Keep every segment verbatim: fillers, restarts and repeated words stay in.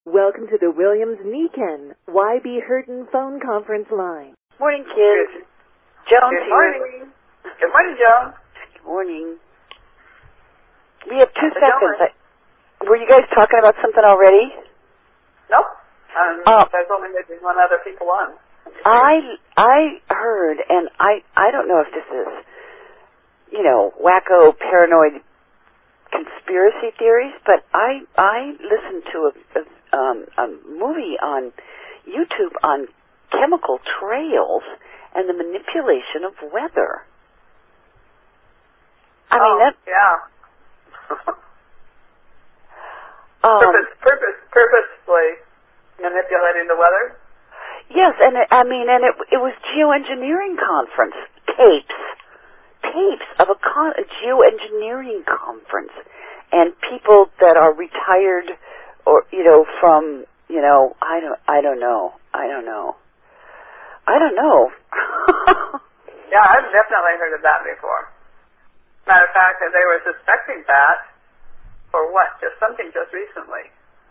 Welcome to the Williams-Meekin Y B Hurton phone conference line. Morning, kids. Joan. Good morning. Good morning, Joan. Good morning. We have two How's it seconds. going? I, were you guys talking about something already? Nope. Um, Oh. There's only maybe one other people on. I I heard, and I I don't know if this is, you know, wacko paranoid conspiracy theories, but I I listened to a, a um a movie on YouTube on chemical trails and the manipulation of weather. I oh, mean that. yeah. Um, purpose, purpose, purposefully manipulating the weather. Yes, and it, I mean, and it it was geoengineering conference tapes, tapes of a, con, a geoengineering conference, and people that are retired, or you know, from you know, I don't, I don't know, I don't know, I don't know. Yeah, I've definitely heard of that before. Matter of fact, that they were suspecting that for what? Just something just recently.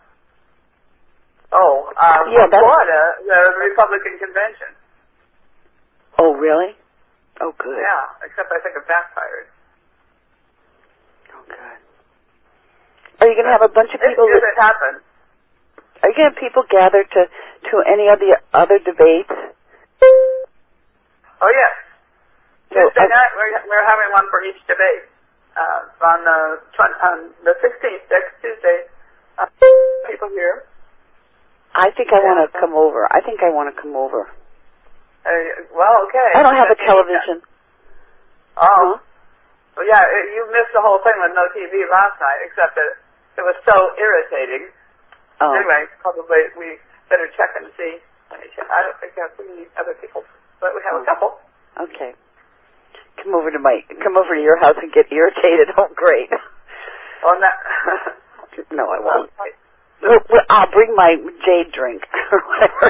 Oh, um, Yeah, that's- Florida, the Republican convention. Oh, really? Oh, good. Yeah, except I think it backfired. Oh, good. Are you going to have a bunch of If, people? if that, it happened. are you going to have people gather to to any of the other debates? Oh, yes. So, Tuesday uh, night, we're, we're having one for each debate. Uh, on the tw- on the sixteenth, next Tuesday, uh, people here. I think I want to come over. I think I want to come over. Uh, well, okay. I don't have a But you- television. Oh. Huh? Well, yeah, it, you missed the whole thing with no T V last night, except that it was so irritating. Oh. Anyway, probably we better check and see. Let me check. I don't think we have any other people, but we have Oh. a couple. Okay. Come over to my, come over to your house and get irritated. Oh, great. On that. No, I won't. Well, well, I'll bring my jade drink or whatever.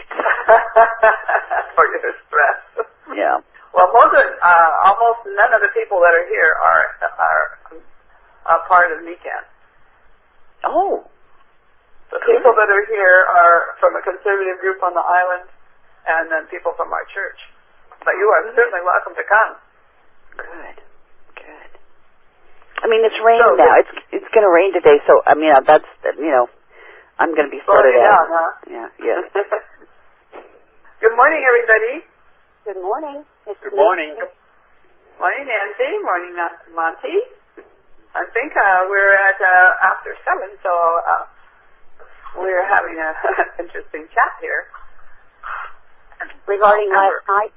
For your stress. Yeah. Well, most of, uh, almost none of the people that are here are are a part of Meekin. Oh. The people that are here are from a conservative group on the island, and then people from our church. But you are certainly welcome to come. Good. Good. I mean, it's raining So, now. It's it's going to rain today, so I mean, that's you know, I'm going to be sorted Slowing out. down, huh? Yeah. Yes. Good morning, everybody. Good morning. It's Good morning. Morning, Nancy. Morning, uh, Monty. I think uh, we're at uh, after seven, so uh, we're having an interesting chat here. Regarding last night.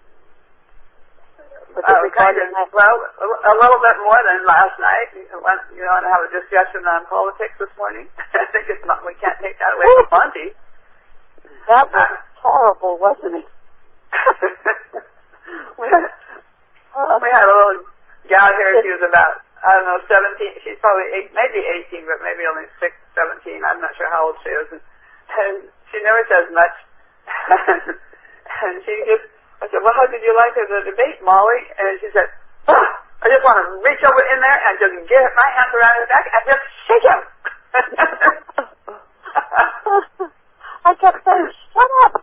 Uh, kind of, well, a, a little bit more than last night. You want, you want to have a discussion on politics this morning? I think it's not, we can't take that away from Monty. That was horrible, wasn't it? we, we had a little gal here, she was about, I don't know, seventeen, she's probably eight, maybe eighteen, but maybe only six, seventeen, I'm not sure how old she is. And, and she never says much. And she just, I said, well, how did you like the debate, Molly? And she said, oh, I just want to reach over in there and just get my hands around his neck and just shake him. I kept saying, shut up.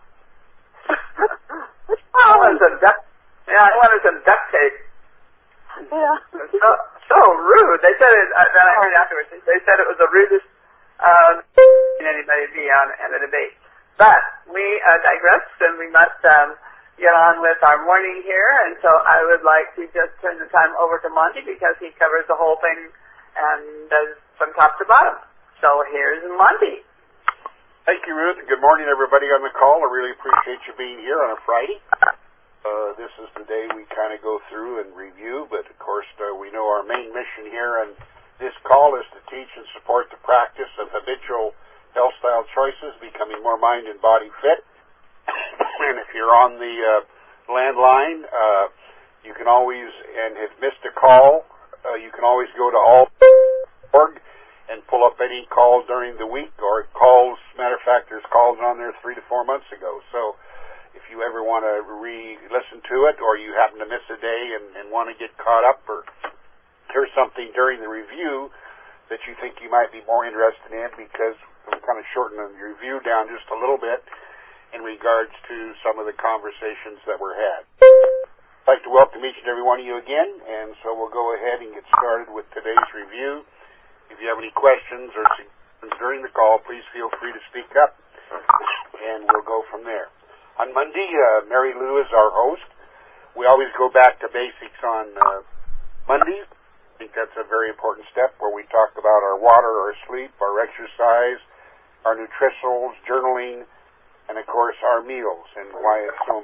I wanted some duct, yeah, I wanted some duct tape. Yeah. It was so, so rude. They said it, uh, then I heard afterwards, they said it was the rudest um, anybody be on in a debate. But we uh, digress, and we must um, get on with our morning here, and so I would like to just turn the time over to Monty because he covers the whole thing and does from top to bottom. So here's Monty. Thank you, Ruth, and good morning, everybody on the call. I really appreciate you being here on a Friday. Uh, this is the day we kind of go through and review, but of course uh, we know our main mission here on this call is to teach and support the practice of habitual health style choices, becoming more mind and body fit. And if you're on the uh, landline, uh, you can always, and have missed a call, uh, you can always go to all dot org and pull up any call during the week or calls. Matter of fact, there's calls on there three to four months ago. So if you ever want to re-listen to it or you happen to miss a day and, and want to get caught up or hear something during the review that you think you might be more interested in because I'm kind of shortening the review down just a little bit in regards to some of the conversations that were had. I'd like to welcome each and every one of you again, and so we'll go ahead and get started with today's review. If you have any questions or suggestions during the call, please feel free to speak up, and we'll go from there. On Monday, uh, Mary Lou is our host. We always go back to basics on uh, Monday. I think that's a very important step where we talk about our water, our sleep, our exercise, our nutritionals, journaling, and, of course, our meals and why it's so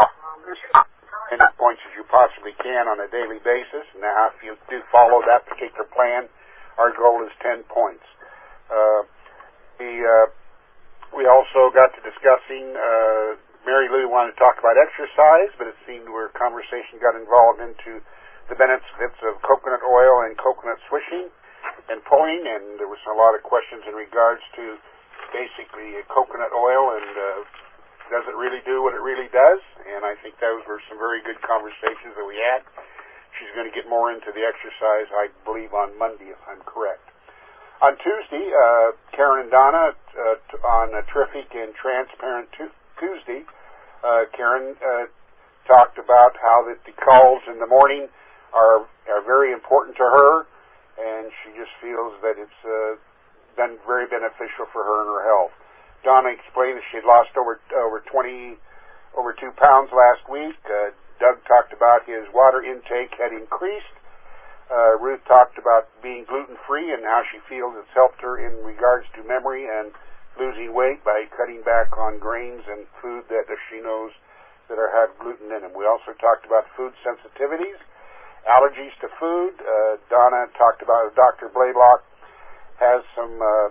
many points as you possibly can on a daily basis. Now, if you do follow that particular plan, our goal is ten points. Uh, we, uh, we also got to discussing, uh, Mary Lou wanted to talk about exercise, but it seemed where conversation got involved into the benefits of coconut oil and coconut swishing and pulling, and there was a lot of questions in regards to basically coconut oil and uh, does it really do what it really does? And I think those were some very good conversations that we had. She's going to get more into the exercise, I believe, on Monday, if I'm correct. On Tuesday, uh, Karen and Donna uh, t- on a Terrific and Transparent t- Tuesday, uh, Karen uh, talked about how that the calls in the morning are are very important to her, and she just feels that it's uh, been very beneficial for her and her health. Donna explained that she had lost over over twenty, over two pounds last week. Uh, Doug talked about his water intake had increased. Uh, Ruth talked about being gluten-free and how she feels it's helped her in regards to memory and losing weight by cutting back on grains and food that she knows that are have gluten in them. We also talked about food sensitivities, allergies to food. Uh, Donna talked about Doctor Blaylock has some, uh,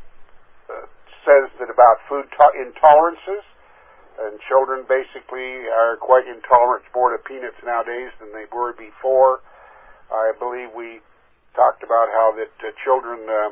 uh, says that about food to- intolerances, and children basically are quite intolerant more to peanuts nowadays than they were before. I believe we talked about how that uh, children uh,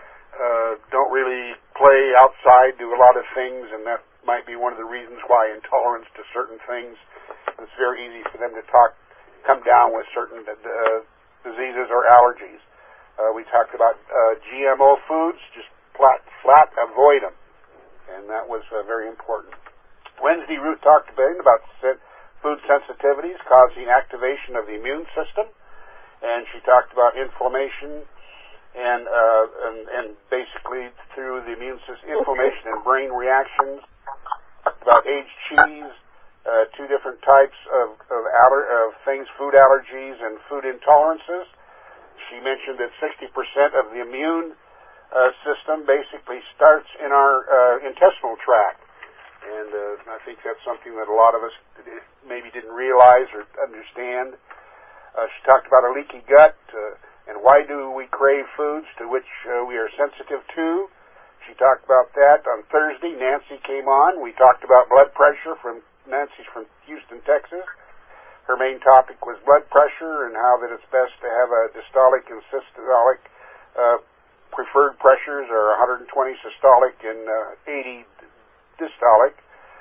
uh, don't really play outside, do a lot of things, and that might be one of the reasons why intolerance to certain things, it's very easy for them to talk, come down with certain uh, diseases or allergies. Uh, we talked about uh, G M O foods, just flat, flat avoid them, and that was uh, very important. Wednesday, Ruth talked a bit about food sensitivities causing activation of the immune system, and she talked about inflammation and uh, and, and basically through the immune system, inflammation and brain reactions. Talked about aged cheese, uh, two different types of of, aller- of things, food allergies and food intolerances. She mentioned that sixty percent of the immune uh, system basically starts in our uh, intestinal tract. And uh, I think that's something that a lot of us maybe didn't realize or understand. Uh, she talked about a leaky gut uh, and why do we crave foods to which uh, we are sensitive to. She talked about that. On Thursday, Nancy came on. We talked about blood pressure from Nancy's from Houston, Texas. Her main topic was blood pressure and how that it's best to have a diastolic and systolic. Uh, preferred pressures are one hundred twenty systolic and uh, eighty dystolic.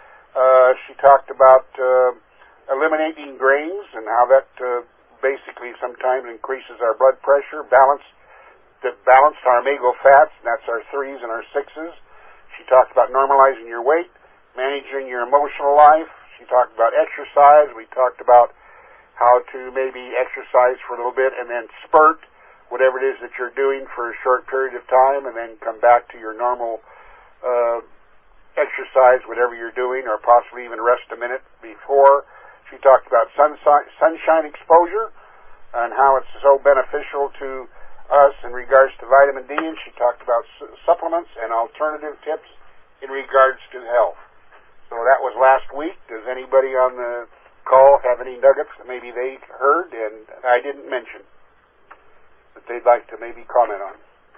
Uh, she talked about uh, eliminating grains and how that uh, basically sometimes increases our blood pressure. Balance, that balanced our omega fats, and that's our threes and our sixes. She talked about normalizing your weight, managing your emotional life. She talked about exercise. We talked about how to maybe exercise for a little bit and then spurt whatever it is that you're doing for a short period of time and then come back to your normal uh, exercise, whatever you're doing, or possibly even rest a minute before. She talked about sunshine, sunshine exposure and how it's so beneficial to us in regards to vitamin D, and she talked about su- supplements and alternative tips in regards to health. So that was last week. Does anybody on the call have any nuggets that maybe they heard and I didn't mention that they'd like to maybe comment on?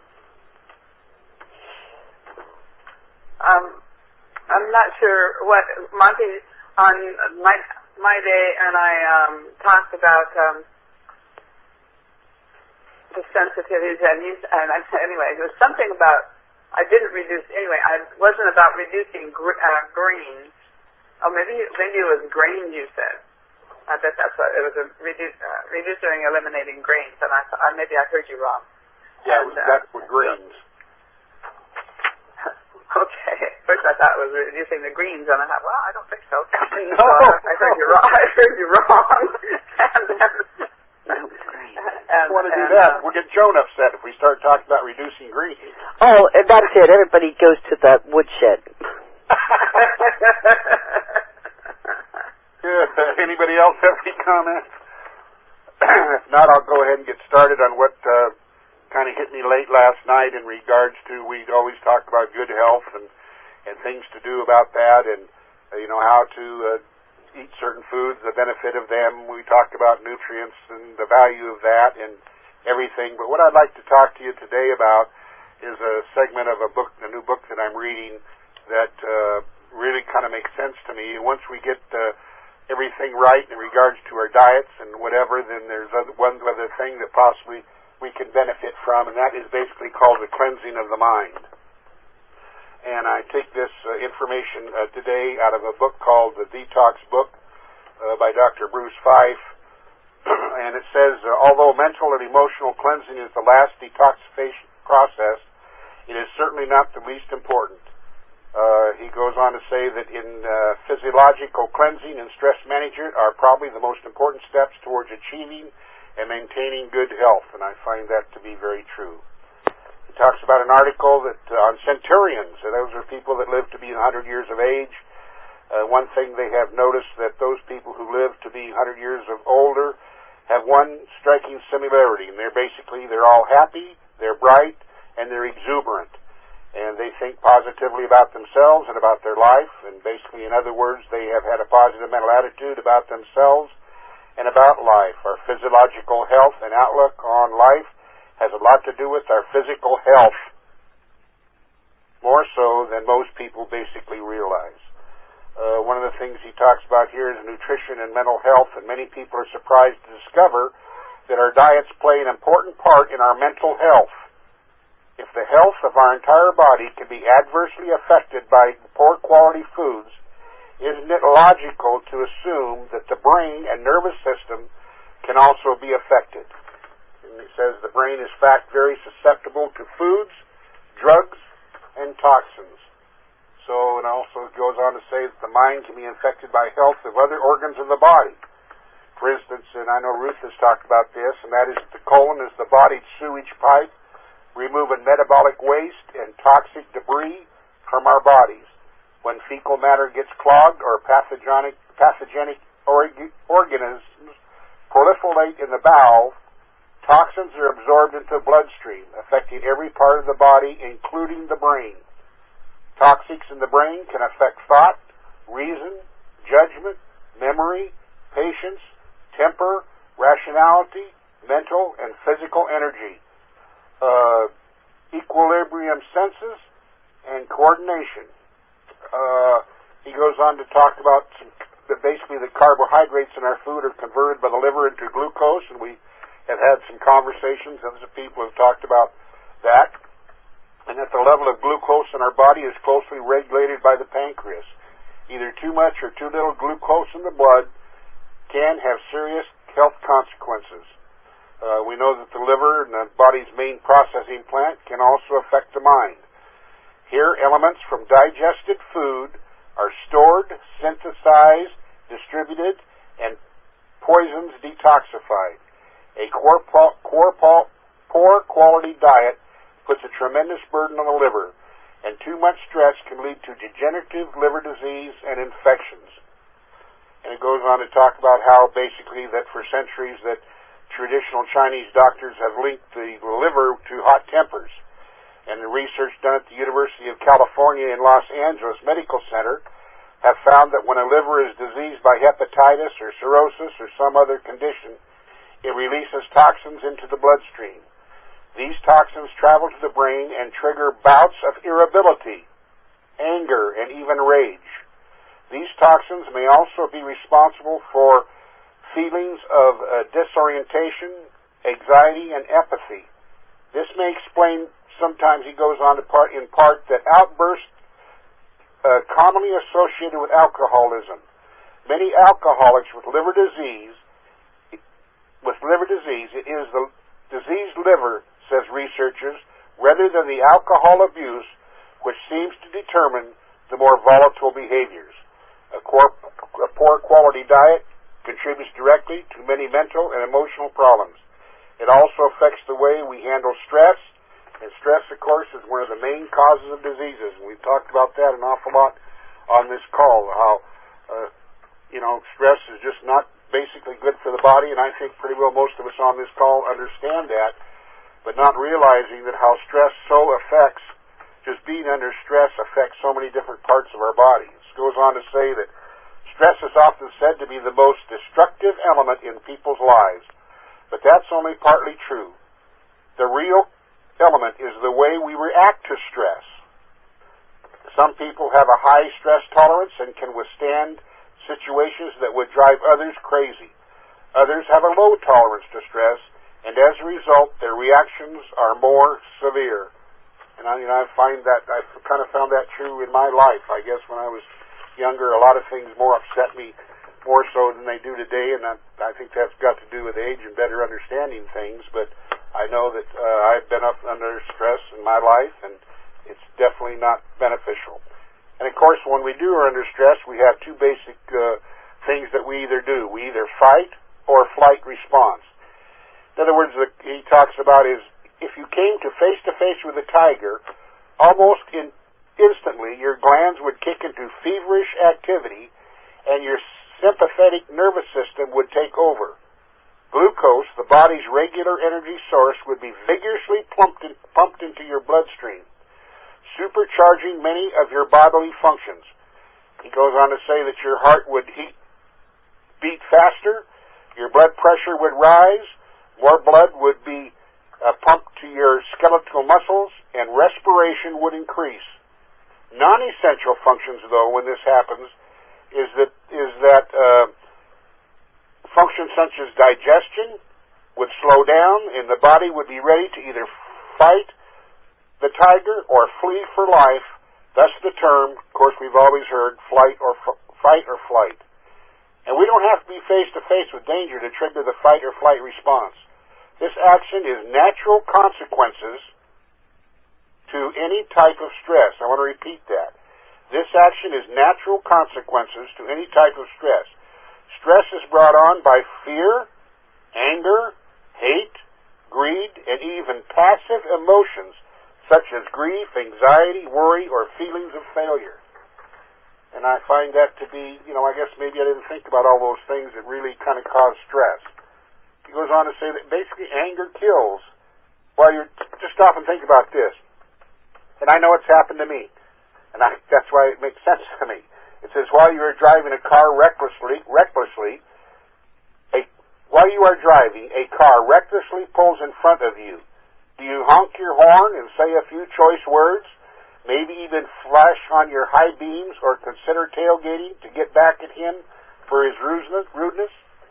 Um, I'm not sure what Monty on my my day, and I um, talked about um, the sensitivities, and you and I anyway, it was something about I didn't reduce anyway. I wasn't about reducing gr- uh, greens. Oh, maybe maybe it was grains you said. I bet that's what it was. A reduce, uh, reducing, eliminating grains, and I, I maybe I heard you wrong. Yeah, and, that's uh, with grains. Okay. First I thought it was reducing the greens, and I thought, well, I don't think so. No. So I, I heard you wrong. I heard you wrong. and then, No green. and, want to do and, that. Uh, We'll get Joan upset if we start talking about reducing greens. Oh, and that's it. Everybody goes to the woodshed. Good. Uh, anybody else have any comments? If not, I'll go ahead and get started on what uh, kind of hit me late last night in regards to, we always talk about good health and, and things to do about that, and, uh, you know, how to uh, eat certain foods, the benefit of them. We talked about nutrients and the value of that and everything. But what I'd like to talk to you today about is a segment of a book, a new book that I'm reading that uh, really kind of makes sense to me. Once we get uh, everything right in regards to our diets and whatever, then there's other, one other thing that possibly we can benefit from, and that is basically called the cleansing of the mind. And I take this uh, information uh, today out of a book called The Detox Book uh, by Doctor Bruce Fife. And it says, uh, although mental and emotional cleansing is the last detoxification process, it is certainly not the least important. Uh, he goes on to say that in uh, physiological cleansing and stress management are probably the most important steps towards achieving and maintaining good health, and I find that to be very true. He talks about an article that uh, on centurions, and those are people that live to be one hundred years of age. Uh, one thing they have noticed that those people who live to be one hundred years of older have one striking similarity, and they're basically, they're all happy, they're bright, and they're exuberant. And they think positively about themselves and about their life, and basically, in other words, they have had a positive mental attitude about themselves and about life. Our physiological health and outlook on life has a lot to do with our physical health, more so than most people basically realize. Uh, one of the things he talks about here is nutrition and mental health, and many people are surprised to discover that our diets play an important part in our mental health. If the health of our entire body can be adversely affected by poor quality foods, isn't it logical to assume that the brain and nervous system can also be affected? And he says the brain is, in fact, very susceptible to foods, drugs, and toxins. So, and also goes on to say that the mind can be infected by health of other organs of the body. For instance, and I know Ruth has talked about this, and that is that the colon is the body's sewage pipe, removing metabolic waste and toxic debris from our bodies. When fecal matter gets clogged or pathogenic, pathogenic org- organisms proliferate in the bowel, toxins are absorbed into the bloodstream, affecting every part of the body, including the brain. Toxics in the brain can affect thought, reason, judgment, memory, patience, temper, rationality, mental and physical energy, uh, equilibrium senses, and coordination. Uh, he goes on to talk about some, that basically the carbohydrates in our food are converted by the liver into glucose, and we have had some conversations, and some people have talked about that, and that the level of glucose in our body is closely regulated by the pancreas. Either too much or too little glucose in the blood can have serious health consequences. Uh, we know that the liver and the body's main processing plant can also affect the mind. Here, elements from digested food are stored, synthesized, distributed, and poisons detoxified. A poor, poor, poor quality diet puts a tremendous burden on the liver, and too much stress can lead to degenerative liver disease and infections. And it goes on to talk about how basically that for centuries that traditional Chinese doctors have linked the liver to hot tempers. And the research done at the University of California in Los Angeles Medical Center have found that when a liver is diseased by hepatitis or cirrhosis or some other condition, it releases toxins into the bloodstream. These toxins travel to the brain and trigger bouts of irritability, anger, and even rage. These toxins may also be responsible for feelings of uh, disorientation, anxiety, and apathy. This may explain, sometimes he goes on to part, in part, that outbursts uh, commonly associated with alcoholism. Many alcoholics with liver disease, with liver disease, it is the diseased liver, says researchers, rather than the alcohol abuse, which seems to determine the more volatile behaviors. A, cor- a poor quality diet contributes directly to many mental and emotional problems. It also affects the way we handle stress, and stress, of course, is one of the main causes of diseases. And we've talked about that an awful lot on this call, how, uh, you know, stress is just not basically good for the body, and I think pretty well most of us on this call understand that, but not realizing that how stress so affects, just being under stress affects so many different parts of our body. It goes on to say that stress is often said to be the most destructive element in people's lives, but that's only partly true. The real element is the way we react to stress. Some people have a high stress tolerance and can withstand situations that would drive others crazy. Others have a low tolerance to stress, and as a result, their reactions are more severe. And I, you know, I find that, I've kind of found that true in my life. I guess when I was younger, a lot of things more upset me more so than they do today, and I, I think that's got to do with age and better understanding things, but I know that uh, I've been up under stress in my life, and it's definitely not beneficial. And of course, when we do are under stress, we have two basic uh, things that we either do. We either fight or flight response. In other words, the, he talks about is if you came to face-to-face with a tiger, almost in, instantly your glands would kick into feverish activity and your sympathetic nervous system would take over. Glucose, the body's regular energy source, would be vigorously pumped, in, pumped into your bloodstream, supercharging many of your bodily functions. He goes on to say that your heart would heat, beat faster, your blood pressure would rise, more blood would be uh, pumped to your skeletal muscles, and respiration would increase. Non-essential functions, though, when this happens, is that is that uh, functions such as digestion would slow down, and the body would be ready to either fight the tiger or flee for life. Thus the term, of course, we've always heard, flight or f- fight or flight. And we don't have to be face-to-face with danger to trigger the fight or flight response. This action is natural consequences to any type of stress. I want to repeat that. This action is natural consequences to any type of stress. Stress is brought on by fear, anger, hate, greed, and even passive emotions such as grief, anxiety, worry, or feelings of failure. And I find that to be, you know, I guess maybe I didn't think about all those things that really kind of cause stress. He goes on to say that basically anger kills. Well, you're, just stop and think about this. And I know it's happened to me. And I, that's why it makes sense to me. It says, while you are driving a car recklessly, recklessly, a, while you are driving, a car recklessly pulls in front of you. Do you honk your horn and say a few choice words? Maybe even flash on your high beams or consider tailgating to get back at him for his rudeness?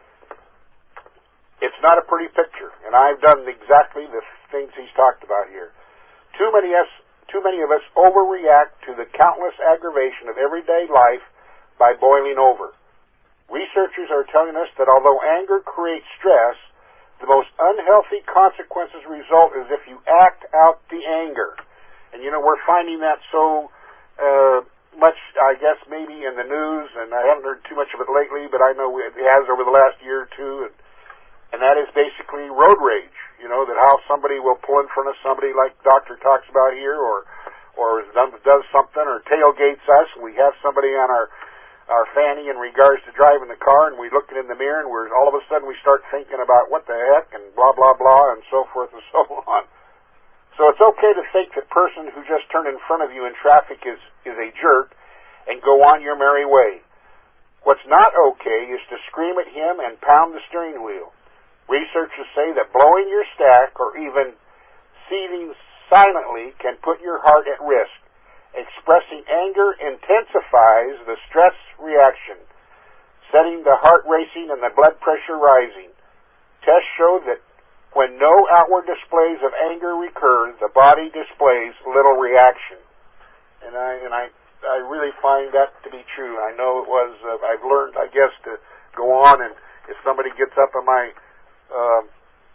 It's not a pretty picture, and I've done exactly the things he's talked about here. Too many us, too many of us overreact to the countless aggravation of everyday life by boiling over. Researchers are telling us that although anger creates stress, the most unhealthy consequences result is if you act out the anger. And, you know, we're finding that so uh, much, I guess, maybe in the news, and I haven't heard too much of it lately, but I know it has over the last year or two, and, and that is basically road rage, you know, that how somebody will pull in front of somebody like the doctor talks about here, or or does something, or tailgates us, and we have somebody on our our fanny in regards to driving the car, and we look in the mirror, and we're all of a sudden we start thinking about what the heck, and blah, blah, blah, and so forth and so on. So it's okay to think the person who just turned in front of you in traffic is, is a jerk and go on your merry way. What's not okay is to scream at him and pound the steering wheel. Researchers say that blowing your stack or even seething silently can put your heart at risk. Expressing anger intensifies the stress reaction, setting the heart racing and the blood pressure rising. Tests show that when no outward displays of anger recur, the body displays little reaction. And I and I I really find that to be true. I know it was. Uh, I've learned, I guess, to go on, and if somebody gets up on my uh,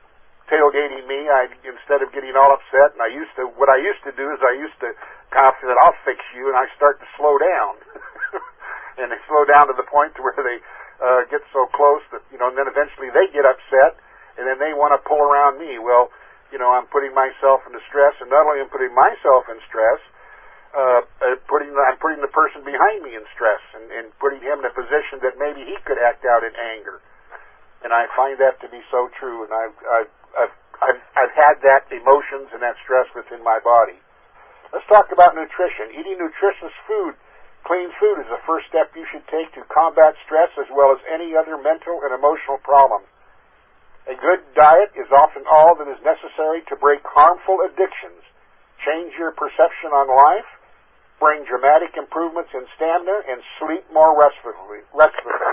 tailgating me, I instead of getting all upset, and I used to, what I used to do is I used to kind of say that I'll fix you, and I start to slow down. And they slow down to the point to where they uh, get so close that, you know, and then eventually they get upset, and then they want to pull around me. Well, you know, I'm putting myself into stress, and not only am I putting myself in stress, uh, uh, putting I'm putting the person behind me in stress, and, and putting him in a position that maybe he could act out in anger. And I find that to be so true, and I've, I've, I've, I've, I've had that emotions and that stress within my body. Let's talk about nutrition. Eating nutritious food, clean food, is the first step you should take to combat stress as well as any other mental and emotional problem. A good diet is often all that is necessary to break harmful addictions, change your perception on life, bring dramatic improvements in stamina, and sleep more restfully. restfully.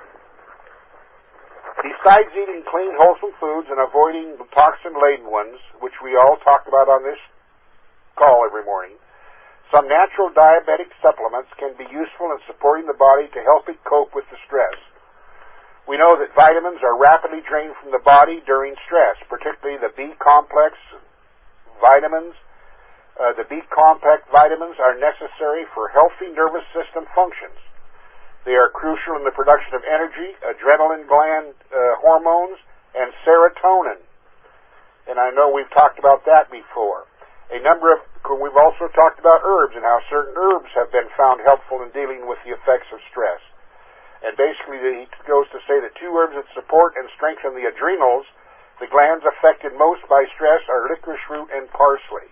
Besides eating clean, wholesome foods and avoiding the toxin-laden ones, which we all talk about on this call every morning, some natural diabetic supplements can be useful in supporting the body to help it cope with the stress. We know that vitamins are rapidly drained from the body during stress, particularly the B-complex vitamins. Uh, the B-complex vitamins are necessary for healthy nervous system functions. They are crucial in the production of energy, adrenaline gland uh, hormones, and serotonin. And I know we've talked about that before. A number of, we've also talked about herbs and how certain herbs have been found helpful in dealing with the effects of stress. And basically, he goes to say that two herbs that support and strengthen the adrenals, the glands affected most by stress, are licorice root and parsley.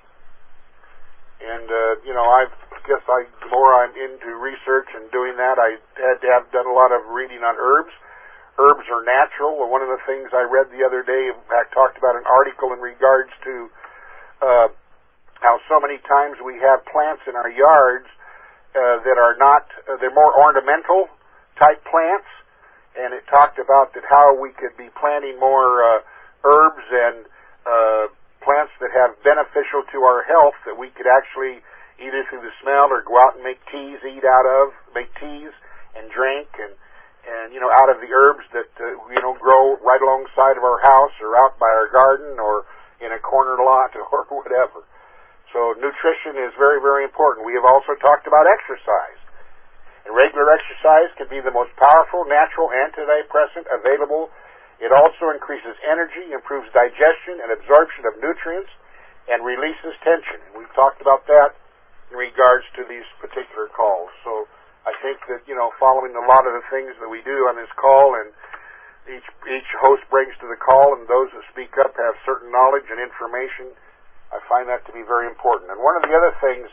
And, uh, you know, I've, I guess I, the more I'm into research and doing that, I had to have done a lot of reading on herbs. Herbs are natural. One of the things I read the other day, in fact, talked about an article in regards to uh, how so many times we have plants in our yards uh, that are not, uh, they're more ornamental type plants, and it talked about that how we could be planting more uh, herbs and uh, plants that have beneficial to our health that we could actually either through the smell or go out and make teas, eat out of, make teas and drink, and and you know out of the herbs that uh, you know grow right alongside of our house or out by our garden or in a corner lot or whatever. So nutrition is very, very important. We have also talked about exercise. And regular exercise can be the most powerful natural antidepressant available. It also increases energy, improves digestion and absorption of nutrients, and releases tension. And we've talked about that in regards to these particular calls. So I think that, you know, following a lot of the things that we do on this call, and each each host brings to the call, and those that speak up have certain knowledge and information, I find that to be very important. And one of the other things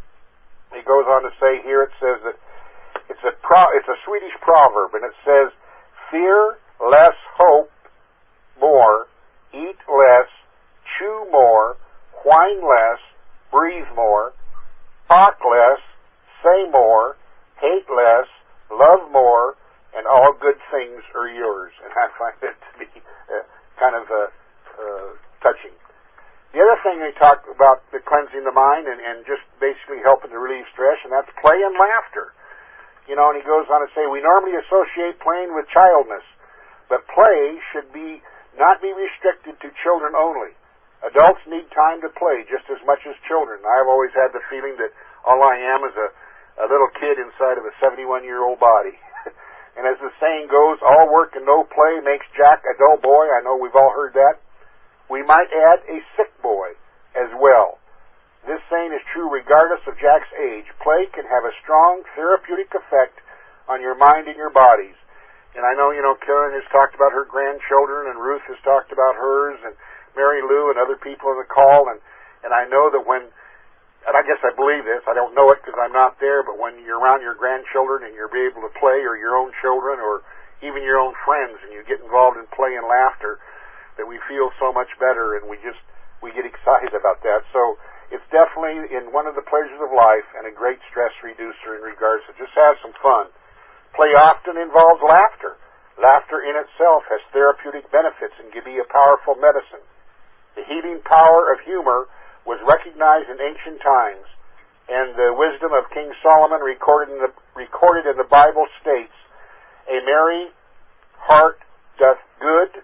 he goes on to say here, it says that it's a pro, it's a Swedish proverb, and it says, fear less, hope more, eat less, chew more, whine less, breathe more, talk less, say more, hate less, love more, and all good things are yours. And I find that to be uh, kind of uh, uh, touching. The other thing they talk about, the cleansing the mind and, and just basically helping to relieve stress, and that's play and laughter. You know, and he goes on to say, we normally associate playing with childness, but play should be not be restricted to children only. Adults need time to play just as much as children. I've always had the feeling that all I am is a, a little kid inside of a seventy-one-year-old body. And as the saying goes, all work and no play makes Jack a dull boy. I know we've all heard that. We might add a sick boy as well. This saying is true regardless of Jack's age. Play can have a strong therapeutic effect on your mind and your bodies. And I know, you know, Karen has talked about her grandchildren, and Ruth has talked about hers, and Mary Lou and other people on the call, and, and I know that when, and I guess I believe this, I don't know it because I'm not there, but when you're around your grandchildren and you're able to play, or your own children, or even your own friends, and you get involved in play and laughter, that we feel so much better, and we just, we get excited about that. So it's definitely in one of the pleasures of life and a great stress reducer in regards to just have some fun. Play often involves laughter. Laughter in itself has therapeutic benefits and can be a powerful medicine. The healing power of humor was recognized in ancient times, and the wisdom of King Solomon recorded in the, recorded in the Bible states, a merry heart doth good,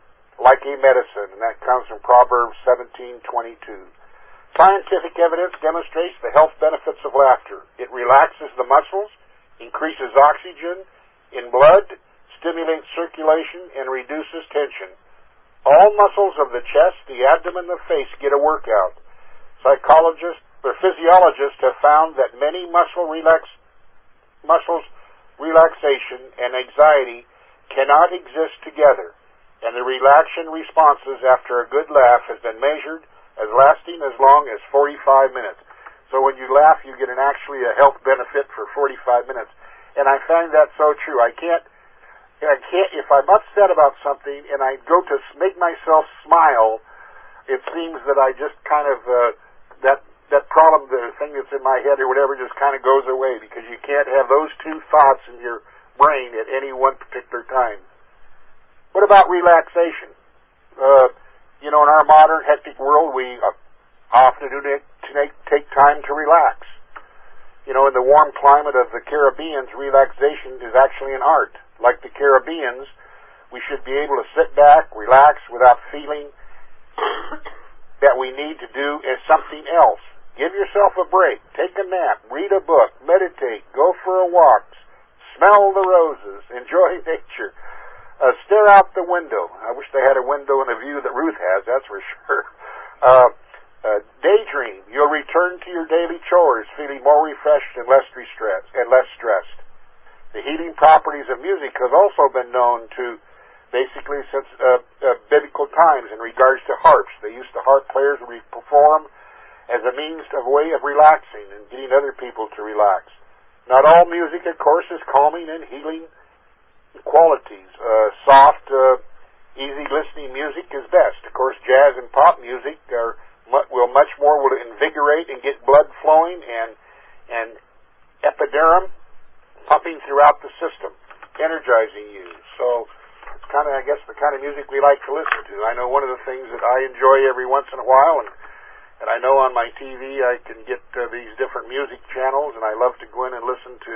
like a medicine, and that comes from Proverbs seventeen twenty-two. Scientific evidence demonstrates the health benefits of laughter. It relaxes the muscles, increases oxygen in blood, stimulates circulation, and reduces tension. All muscles of the chest, the abdomen, and the face get a workout. Psychologists or physiologists have found that many muscle relax, muscles relaxation and anxiety cannot exist together, and the relaxation responses after a good laugh has been measured as lasting as long as forty-five minutes. So when you laugh, you get an actually a health benefit for forty-five minutes. And I find that so true. I can't I can't, if I'm upset about something and I go to make myself smile, it seems that I just kind of, uh, that that problem, the thing that's in my head or whatever, just kind of goes away, because you can't have those two thoughts in your brain at any one particular time. What about relaxation? Uh, you know, in our modern hectic world, we uh, often do take, take, take time to relax. You know, in the warm climate of the Caribbeans, relaxation is actually an art. Like the Caribbeans, we should be able to sit back, relax, without feeling that we need to do as something else. Give yourself a break. Take a nap. Read a book. Meditate. Go for a walk. Smell the roses. Enjoy nature. Uh, stare out the window. I wish they had a window and a view that Ruth has, that's for sure. Uh, uh, daydream. You'll return to your daily chores feeling more refreshed and less stressed. And less stressed. The healing properties of music have also been known to, basically since uh, uh, biblical times, in regards to harps. They used the harp players to perform as a means of way of relaxing and getting other people to relax. Not all music, of course, is calming and healing qualities. Uh, soft, uh, easy listening music is best. Of course, jazz and pop music are will much more will invigorate and get blood flowing and and epiderm pumping throughout the system, energizing you. So it's kind of, I guess, the kind of music we like to listen to. I know one of the things that I enjoy every once in a while, and and I know on my T V I can get uh, these different music channels, and I love to go in and listen to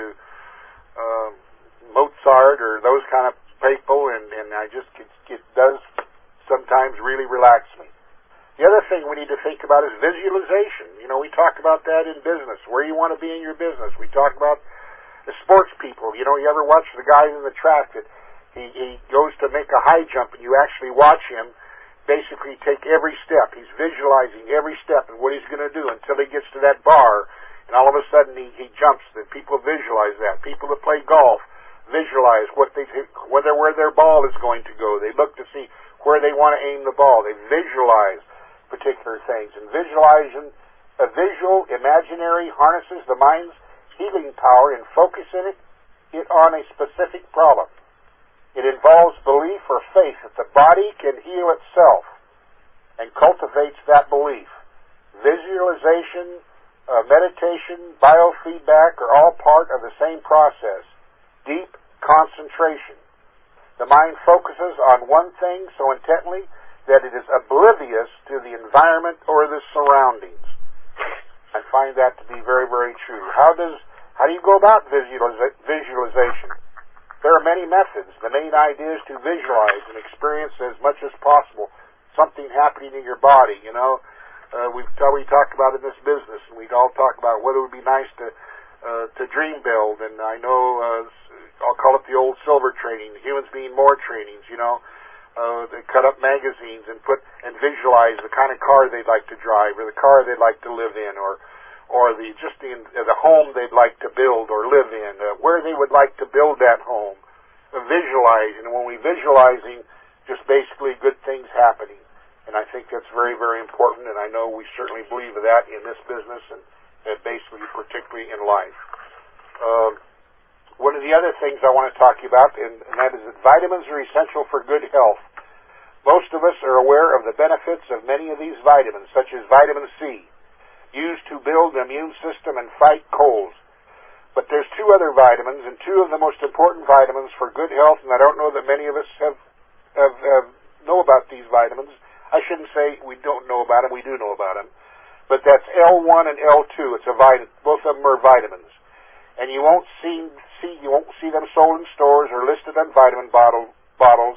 uh, Mozart or those kind of people, and, and I just, it, it does sometimes really relax me. The other thing we need to think about is visualization. You know, we talk about that in business, where you want to be in your business. We talk about the sports people. You know, you ever watch the guy in the track that he, he goes to make a high jump, and you actually watch him basically take every step. He's visualizing every step and what he's going to do until he gets to that bar, and all of a sudden he, he jumps. And people visualize that. People that play golf visualize what they whether where their ball is going to go. They look to see where they want to aim the ball. They visualize particular things. And visualizing, a visual imaginary harnesses the mind's healing power and focusing it, it on a specific problem. It involves belief or faith that the body can heal itself and cultivates that belief. Visualization, uh, meditation, biofeedback are all part of the same process. Deep concentration. The mind focuses on one thing so intently that it is oblivious to the environment or the surroundings. I find that to be very, very true. How does How do you go about visualiza- visualization? There are many methods. The main idea is to visualize and experience as much as possible something happening in your body. You know, uh, we've we talk about in this business, and we'd all talk about whether it would be nice to uh, to dream build. And I know uh, I'll call it the old silver training, humans being more trainings. You know, uh, they cut up magazines and put and visualize the kind of car they'd like to drive, or the car they'd like to live in, or or the just the, the home they'd like to build or live in, uh, where they would like to build that home. Uh, visualizing, and when we visualizing, just basically good things happening. And I think that's very, very important, and I know we certainly believe in that in this business, and, and basically particularly in life. Um, one of the other things I want to talk to you about, and, and that is that vitamins are essential for good health. Most of us are aware of the benefits of many of these vitamins, such as vitamin C, used to build the immune system and fight colds. But there's two other vitamins, and two of the most important vitamins for good health, and I don't know that many of us have, have, have know about these vitamins. I shouldn't say we don't know about them, we do know about them. But that's L one and L two. It's a vitamin. Both of them are vitamins. And you won't see, see you won't see them sold in stores or listed on vitamin bottle, bottles.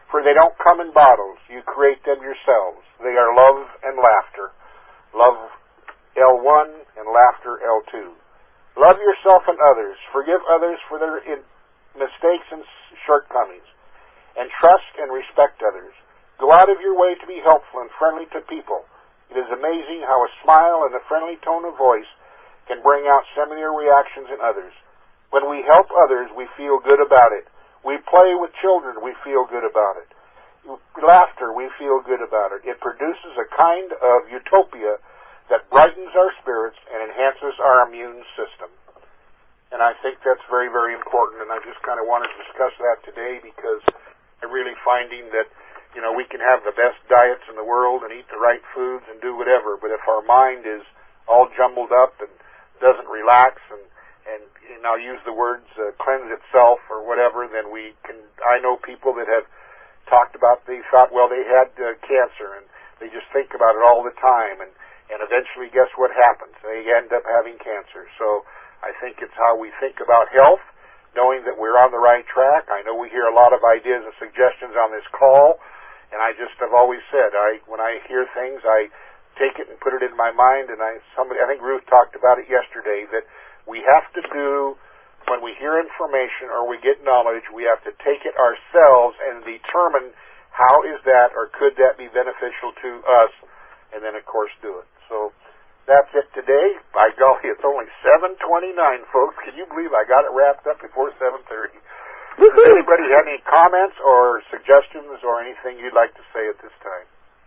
For they don't come in bottles. You create them yourselves. They are love and laughter. Love L one and laughter L two. Love yourself and others. Forgive others for their in- mistakes and shortcomings. And trust and respect others. Go out of your way to be helpful and friendly to people. It is amazing how a smile and a friendly tone of voice can bring out similar reactions in others. When we help others, we feel good about it. We play with children, we feel good about it. Laughter, we feel good about it. It produces a kind of utopia that brightens our spirits and enhances our immune system. And I think that's very, very important, and I just kind of want to discuss that today because I'm really finding that, you know, we can have the best diets in the world and eat the right foods and do whatever, but if our mind is all jumbled up and doesn't relax and and, and I'll use the words uh, cleanse itself or whatever, then we can, I know people that have talked about, they thought, well, they had uh, cancer and they just think about it all the time and, and eventually guess what happens? They end up having cancer. So I think it's how we think about health, knowing that we're on the right track. I know we hear a lot of ideas and suggestions on this call, and I just have always said, I when I hear things, I take it and put it in my mind, and I somebody I think Ruth talked about it yesterday, that we have to do, when we hear information or we get knowledge, we have to take it ourselves and determine how is that or could that be beneficial to us, and then, of course, do it. So that's it today. By golly, it's only seven twenty-nine, folks. Can you believe I got it wrapped up before seven thirty? Does anybody have any comments or suggestions or anything you'd like to say at this time?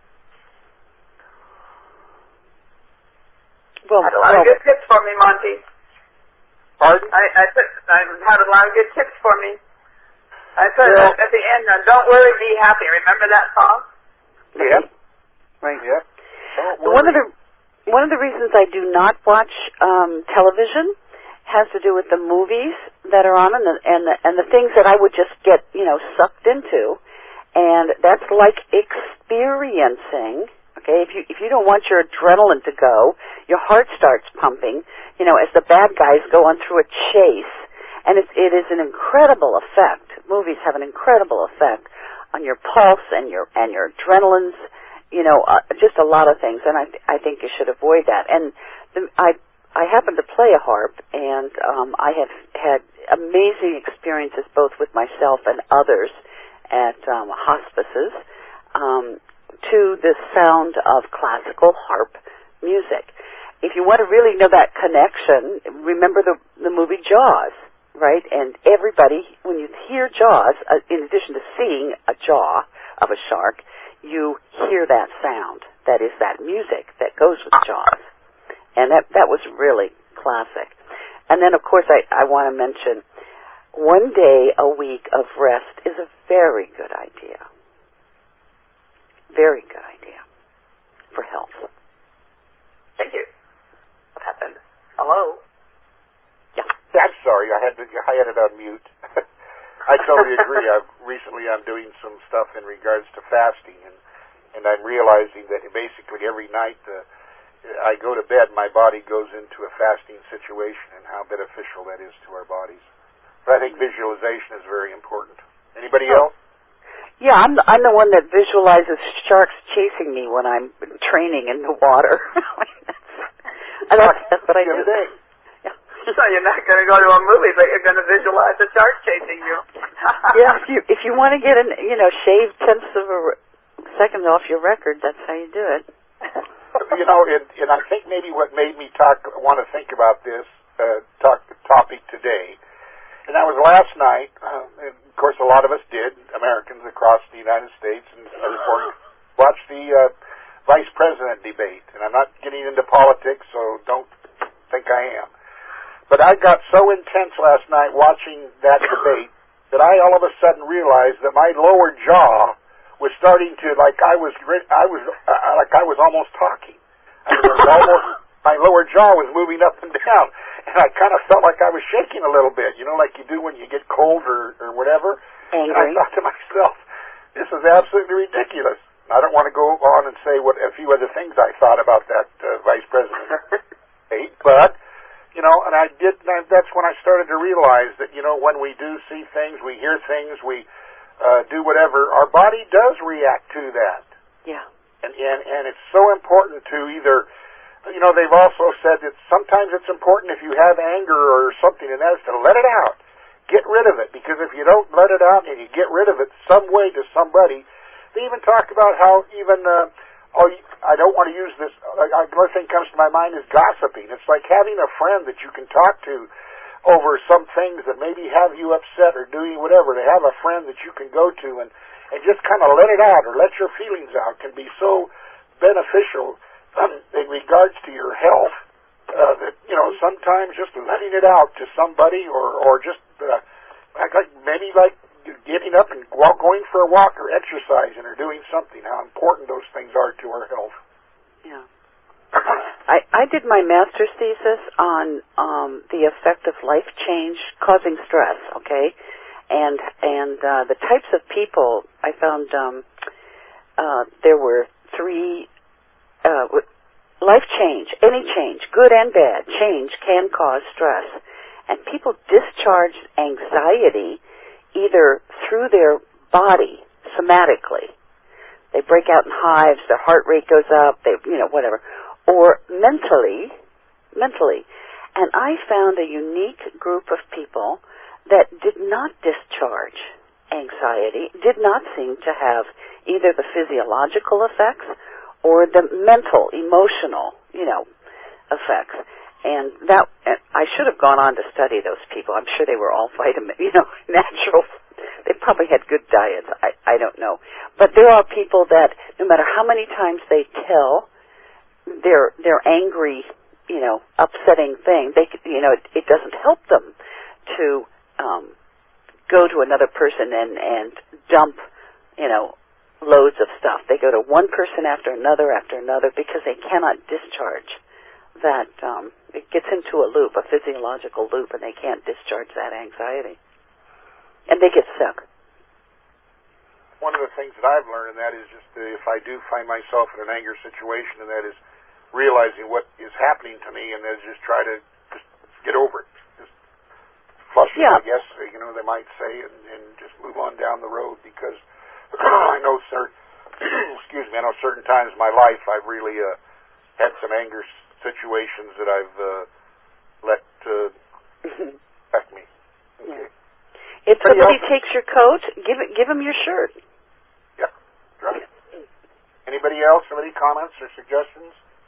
Well, had a lot well, of good tips for me, Monty. Pardon? I, I, put, I had a lot of good tips for me. I put well, at the end, uh, don't worry, be happy. Remember that song? Yeah. Right. Yeah. One of the one of the reasons I do not watch um, television has to do with the movies that are on and the, and the and the things that I would just get, you know, sucked into, and that's like experiencing. Okay, if you if you don't want your adrenaline to go, your heart starts pumping, you know, as the bad guys go on through a chase, and it, it is an incredible effect. Movies have an incredible effect on your pulse and your and your adrenalines, you know, uh, just a lot of things, and I I think you should avoid that. And the, I I happen to play a harp, and um, I have had amazing experiences both with myself and others at um, hospices. Um, to the sound of classical harp music. If you want to really know that connection, remember the the movie Jaws, right? And everybody, when you hear Jaws, uh, in addition to seeing a jaw of a shark, you hear that sound. That is that music that goes with Jaws. And that that was really classic. And then, of course, I, I want to mention one day a week of rest is a very good idea. Very good idea for health. Thank you. What happened? Hello? Yeah. I'm sorry. I had to, I had it on mute. I totally agree. I've, recently I'm doing some stuff in regards to fasting, and, and I'm realizing that basically every night uh, I go to bed, my body goes into a fasting situation and how beneficial that is to our bodies. But I think visualization is very important. Anybody oh. else? Yeah, I'm the, I'm the one that visualizes sharks chasing me when I'm training in the water. that's, that's, that's what I do. Yeah. So you're not going to go to a movie, but you're going to visualize a shark chasing you. Yeah, if you if you want to get an you know shave tenths of a second off your record, that's how you do it. You know, and, and I think maybe what made me talk want to think about this uh, talk topic today. And that was last night, uh, and of course a lot of us did, Americans across the United States, and watched the uh, vice president debate. And I'm not getting into politics, so don't think I am. But I got so intense last night watching that debate that I all of a sudden realized that my lower jaw was starting to, like I was, I was, uh, like I was almost talking. I was almost, my lower jaw was moving up and down. And I kind of felt like I was shaking a little bit, you know, like you do when you get cold or, or whatever. Angry. And I thought to myself, this is absolutely ridiculous. I don't want to go on and say what a few other things I thought about that uh, vice president debate, but, you know, and I did, that's when I started to realize that, you know, when we do see things, we hear things, we, uh, do whatever, our body does react to that. Yeah. And, and, and it's so important to either, you know, they've also said that sometimes it's important if you have anger or something, and that is to let it out. Get rid of it, because if you don't let it out and you get rid of it some way to somebody, they even talk about how even, uh, oh, I don't want to use this, uh, another thing comes to my mind is gossiping. It's like having a friend that you can talk to over some things that maybe have you upset or doing whatever. To have a friend that you can go to and, and just kind of let it out or let your feelings out can be so beneficial um, in regards to your health. Uh, that, you know, sometimes just letting it out to somebody or, or just uh, like maybe like getting up and walk, going for a walk or exercising or doing something, how important those things are to our health. Yeah. I, I did my master's thesis on um, the effect of life change causing stress, okay? And and uh, the types of people, I found um, uh, there were three... Uh, Life change, any change, good and bad, change can cause stress. And people discharge anxiety either through their body, somatically. They break out in hives, their heart rate goes up, they, you know, whatever. Or mentally, mentally. And I found a unique group of people that did not discharge anxiety, did not seem to have either the physiological effects or the mental, emotional, you know, effects. And that, and I should have gone on to study those people. I'm sure they were all vitamin, you know, natural. They probably had good diets. I, I don't know. But there are people that, no matter how many times they tell their their angry, you know, upsetting thing, they, you know, it, it doesn't help them to um, go to another person and and dump, you know, loads of stuff. They go to one person after another after another because they cannot discharge that. Um, it gets into a loop, a physiological loop, and they can't discharge that anxiety. And they get sick. One of the things that I've learned, and that is just uh, if I do find myself in an anger situation, and that is realizing what is happening to me, and then just try to just get over it. Just flush it, yeah. I guess, you know, they might say, and, and just move on down the road, because I know, sir, excuse me, I know certain times in my life I've really uh, had some anger situations that I've uh, let uh, affect me. Okay. Yeah. If somebody takes your coat, give it, give them your shirt. Yeah, right. Anybody else have any comments or suggestions?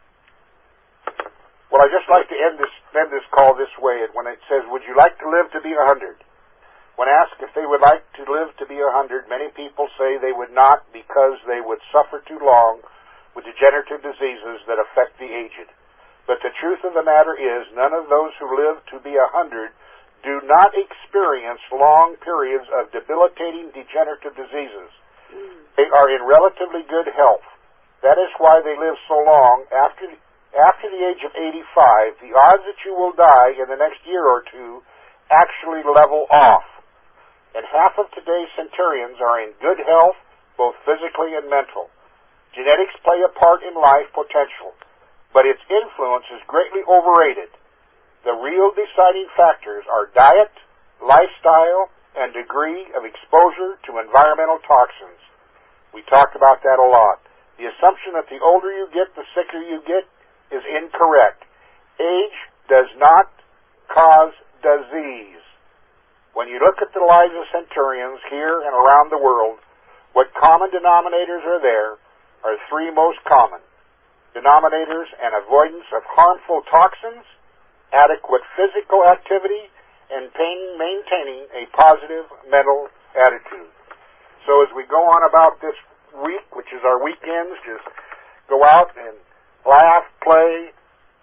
Well, I'd just like to end this end this call this way. When it says, "Would you like to live to be a hundred?" When asked if they would like to live to be a hundred, many people say they would not because they would suffer too long with degenerative diseases that affect the aged. But the truth of the matter is, none of those who live to be a hundred do not experience long periods of debilitating degenerative diseases. They are in relatively good health. That is why they live so long. After the, after the age of eighty-five, the odds that you will die in the next year or two actually level off. And half of today's centurions are in good health, both physically and mental. Genetics play a part in life potential, but its influence is greatly overrated. The real deciding factors are diet, lifestyle, and degree of exposure to environmental toxins. We talk about that a lot. The assumption that the older you get, the sicker you get is incorrect. Age does not cause disease. When you look at the lives of centurions here and around the world, what common denominators are there are three most common denominators: and avoidance of harmful toxins, adequate physical activity, and pain, maintaining a positive mental attitude. So as we go on about this week, which is our weekends, just go out and laugh, play,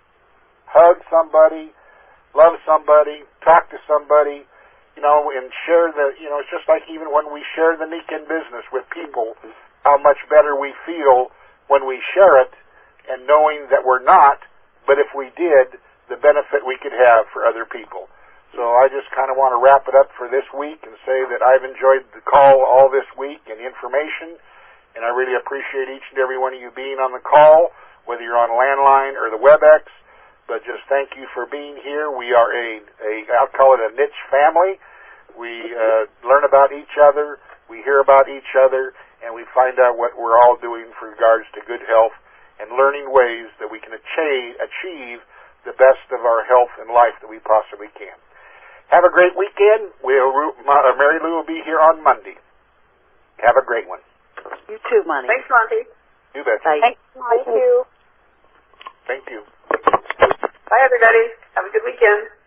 hug somebody, love somebody, talk to somebody, you know, and share the, you know, it's just like even when we share the Nikken business with people, how much better we feel when we share it and knowing that we're not, but if we did, the benefit we could have for other people. So I just kind of want to wrap it up for this week and say that I've enjoyed the call all this week and information, and I really appreciate each and every one of you being on the call, whether you're on landline or the WebEx. But just thank you for being here. We are a, a I'll call it a niche family. We uh, learn about each other. we hear about each other, and we find out what we're all doing for regards to good health and learning ways that we can achieve, achieve the best of our health and life that we possibly can. Have a great weekend. We'll, uh, Mary Lou will be here on Monday. Have a great one. You too, Monty. Thanks, Monty. You bet. Bye. Thank you. Thank you. Bye, everybody. Have a good weekend.